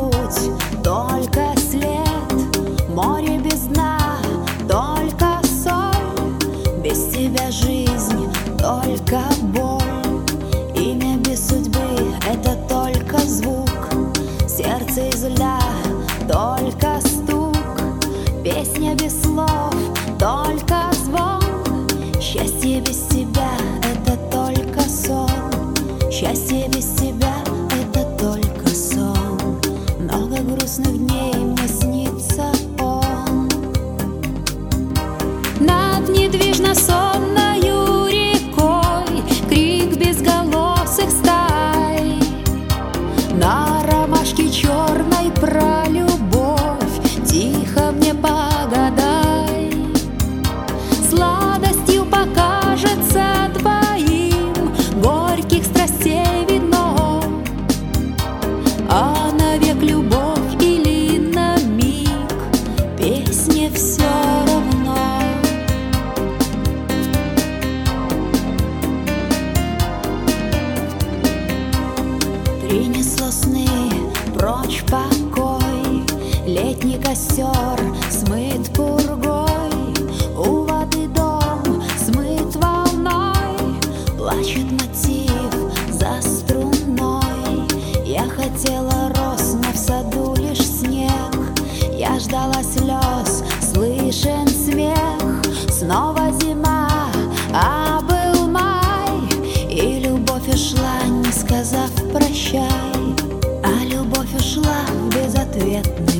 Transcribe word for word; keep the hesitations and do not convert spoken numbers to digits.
путь, только след, море без дна, только соль. Без тебя жизнь, только боль. Имя без судьбы — это только звук. Сердце из льда, только стук. Песня без слов, только звон. Счастье без тебя — это только сон. Счастье без тебя — это только сон. Много грустных дней мне снится он. Над недвижно сонною рекой крик безголосых стай. На ромашке черной про любовь тихо мне погадай. Сладостью покажется двоим горьких страстей вино. А навек любовь или на миг песне все равно. Принесло сны, прочь покой. Летний костер смыт пургой. У воды дом смыт волной. Плачет мотив за струной. Я хотела роз, но в саду лишь снег. Я ждала слез, слышен смех. Снова зима, а был май. И любовь ушла, не сказав прощай. А любовь ушла в безответный